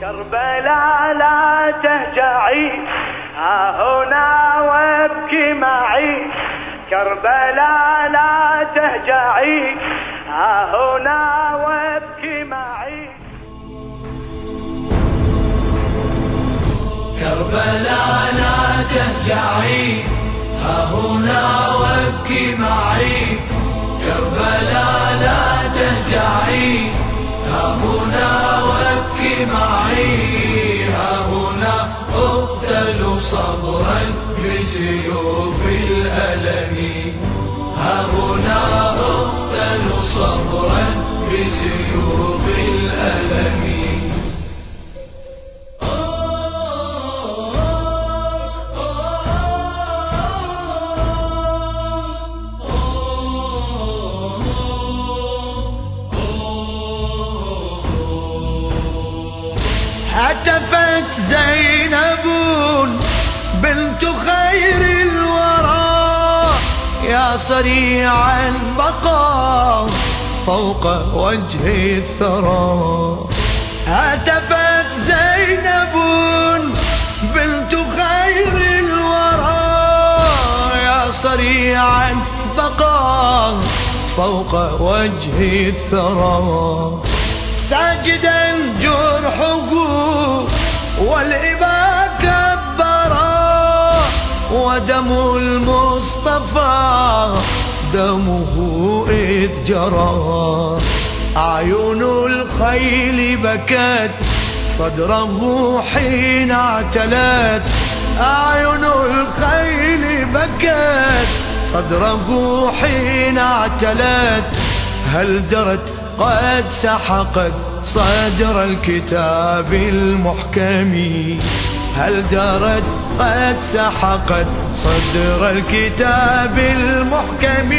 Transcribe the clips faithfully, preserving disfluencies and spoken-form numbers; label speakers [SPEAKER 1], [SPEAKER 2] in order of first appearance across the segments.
[SPEAKER 1] كربلاء لا تهجعي ها هنا وابكي معي، كربلاء لا تهجعي ها هنا وابكي معي.
[SPEAKER 2] كربلاء لا تهجعي ها هنا وابكي معي، كربلاء لا تهجعي ها هنا وابكي معي، ها هنا اقتل صبرا بسيوف الألم، ها هنا اقتل صبرا بسيوف الألم.
[SPEAKER 3] هتفت زينب بنت خير الورى يا صريع البقاء فوق وجه الثرى، هتفت زينب بنت خير الورى يا صريع البقاء فوق وجه الثرى، ساجدا جرحه والإباء كبرا ودم المصطفى دمه إذ جرى، أعين الخيل بكت صدره حين اعتلت، أعين الخيل بكت صدره حين اعتلت، هل درت قد سحقت صدر الكتاب المحكم، هل درت قد سحقت صدر الكتاب المحكم.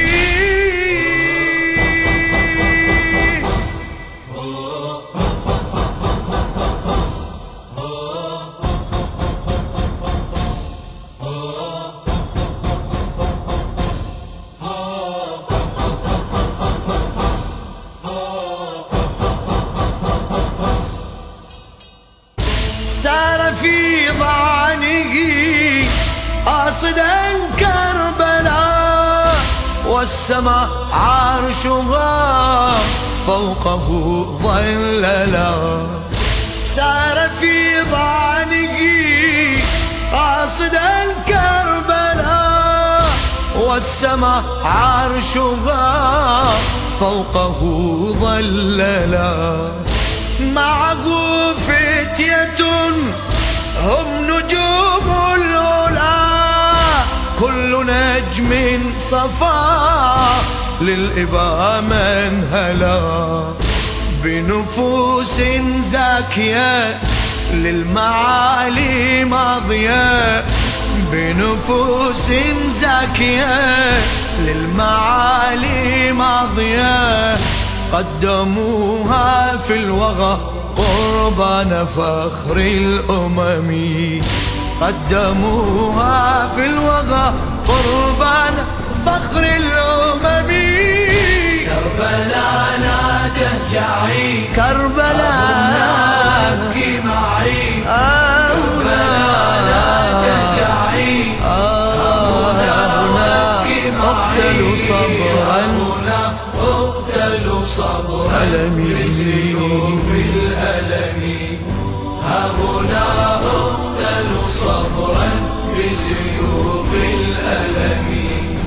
[SPEAKER 3] سار في ضعنه قاصدا كربلاء والسماء عرشها فوقه ظللا، سار في ضعنه قاصدا كربلاء والسماء عرشها فوقه ظللا، معه فتية هم نجوم العلا كل نجم صفا للإباء منهلا، بنفوس زاكية للمعالي ماضية، بنفوس زاكية للمعالي ماضية، قدموها في الوغى قربان فخر الأمم، قدموها في الوغى قربان فخر الأمم.
[SPEAKER 2] كربلاء لا تهجعي
[SPEAKER 3] كربلاء
[SPEAKER 2] وابكي معي،
[SPEAKER 3] آه
[SPEAKER 2] كربلاء لا تهجعي وابكي معي،
[SPEAKER 3] صبرا
[SPEAKER 2] اقتل صبرا بسيوف الألم، ها هنا اقتل صبرا بسيوف الألم.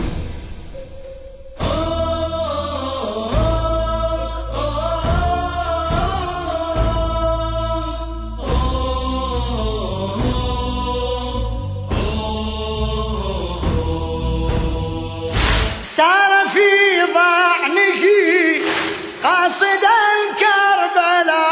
[SPEAKER 3] سار في ضعنه قاصدا كربلاء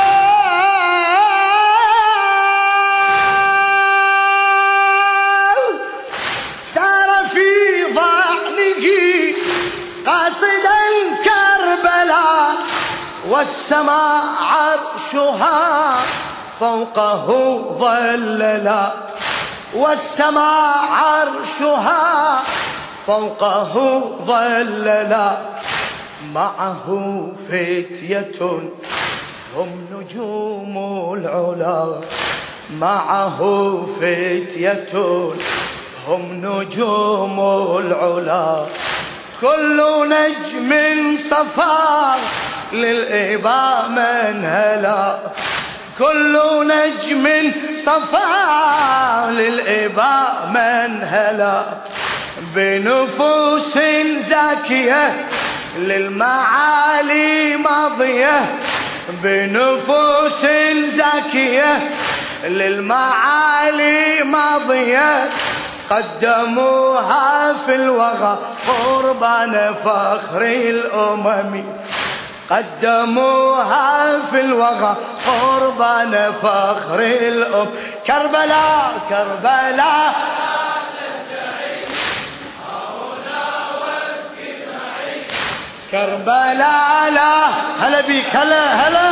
[SPEAKER 3] سار في ضعنه قاصدا كربلاء والسماء عرشها فوقه ظللا، والسماء عرشها فوقه ظللا، معه فتية هم نجوم العلا معه فتية هم نجوم العلا كل نجم صفار للإباء من هلا كل نجم صفار للإباء من هلا بنفوس زاكية للمعالي ماضية بنفوس زاكية للمعالي ماضية قدموها في الوغى قربان فخر الأمم قدموها في الوغى قربان فخر الأمم كربلاء كربلاء كربلاء لا هلا بيك هلا هلا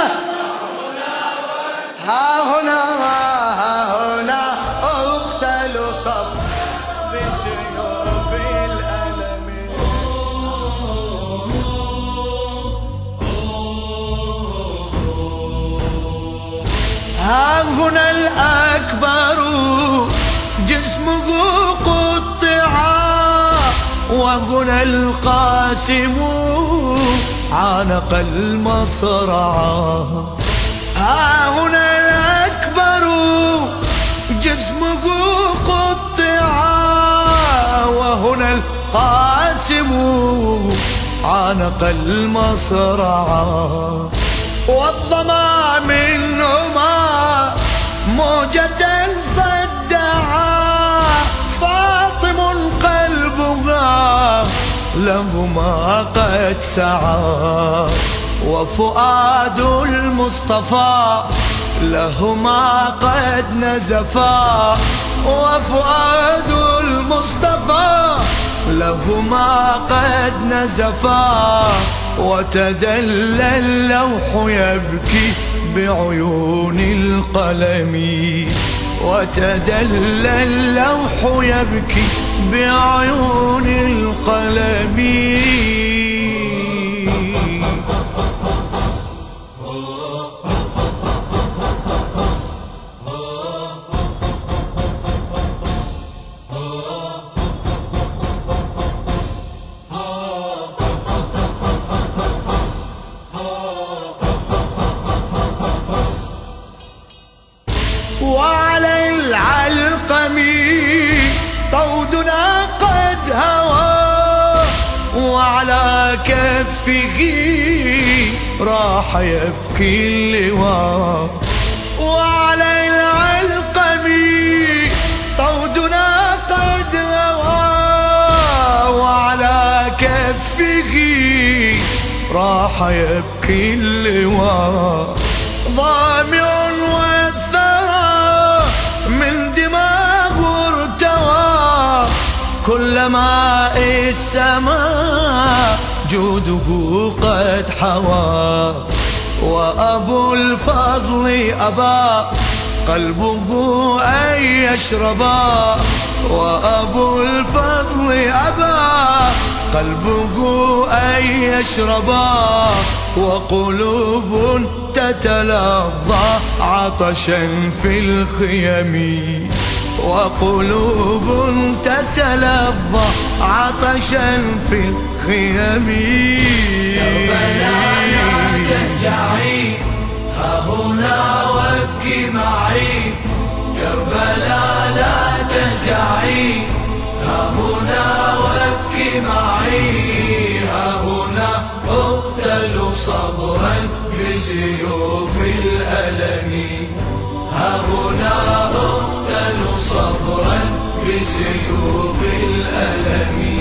[SPEAKER 3] ها هنا ها هنا اقتل صب بسيوف الألم ها هنا الأكبر جسمه قطعا وهنا القاسم عانق المصرعا ها هنا الأكبر جسمه قطعا وهنا القاسم عانق المصرعا والظما منهما موجة صدعا فاطم قلبها لهما قد سعى وفؤاد المصطفى لهما قد نزفا وفؤاد المصطفى لهما قد نزفا وتدلى اللوح يبكي بعيون القلم وتدلى اللوح يبكي بعيون القلم وعلى العلقم طودنا قد هوى وعلى كفه راح يبكي اللواء وعلى العلقم طودنا قد هوى وعلى كفه راح يبكي اللواء ضامع والثرى من دماغ ارتوى كل ماء السماء جوده قد حوى وأبو الفضل أبى قلبه أن يشربا وأبو الفضل أبى قلبه أن يشربا وقلوب تتلظى عطشا في الخيم وقلوب تتلظى عطشا في الخيم
[SPEAKER 2] كربلاء لا ترجعي ها هنا وابكي معي كربلاء لا ترجعي ها هنا وابكي معي ها هنا اقتل صبرا بسيوف الألم ها هنا اقتل صبرا بسيوف الألم